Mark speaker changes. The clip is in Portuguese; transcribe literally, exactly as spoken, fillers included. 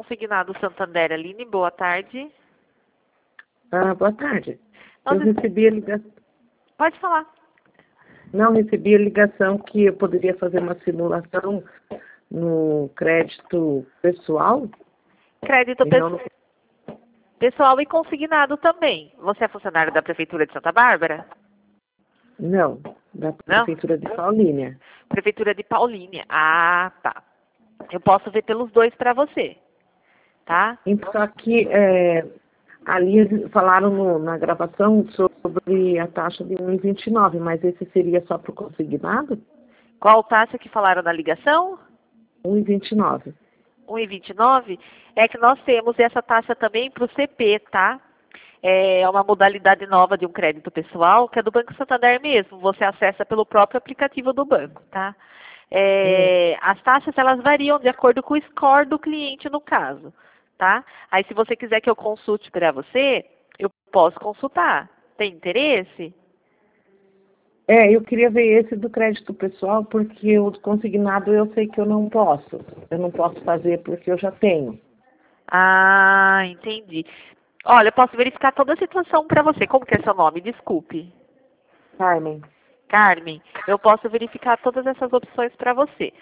Speaker 1: consignado Santander. Aline, boa tarde.
Speaker 2: Ah, boa tarde.
Speaker 1: Nós
Speaker 2: Eu recebi a ligação.
Speaker 1: Pode falar.
Speaker 2: Não, recebi a ligação que eu poderia fazer uma simulação no crédito pessoal.
Speaker 1: Crédito
Speaker 2: E
Speaker 1: pe-
Speaker 2: não no...
Speaker 1: pessoal e consignado também. Você é funcionário da Prefeitura de Santa Bárbara?
Speaker 2: Não, da
Speaker 1: Não?
Speaker 2: Prefeitura de Paulínia.
Speaker 1: Prefeitura de Paulínia. Ah, tá. Eu posso ver pelos dois para você, tá?
Speaker 2: Então, só que é, ali eles falaram no- na gravação sobre a taxa de um vírgula vinte e nove, mas esse seria só para o consignado?
Speaker 1: Qual taxa que falaram na ligação?
Speaker 2: um vírgula vinte e nove.
Speaker 1: um vírgula vinte e nove? É que nós temos essa taxa também para o C P, tá? É uma modalidade nova de um crédito pessoal, que é do Banco Santander mesmo. Você acessa pelo próprio aplicativo do banco, tá? É, as taxas, elas variam de acordo com o score do cliente, no caso, tá? Aí, se você quiser que eu consulte para você, eu posso consultar. Tem interesse?
Speaker 2: É, eu queria ver esse do crédito pessoal, porque o consignado eu sei que eu não posso. Eu não posso fazer porque eu já tenho.
Speaker 1: Ah, entendi. Olha, eu posso verificar toda a situação para você. Como que é seu nome? Desculpe.
Speaker 2: Carmen.
Speaker 1: Carmen, eu posso verificar todas essas opções para você.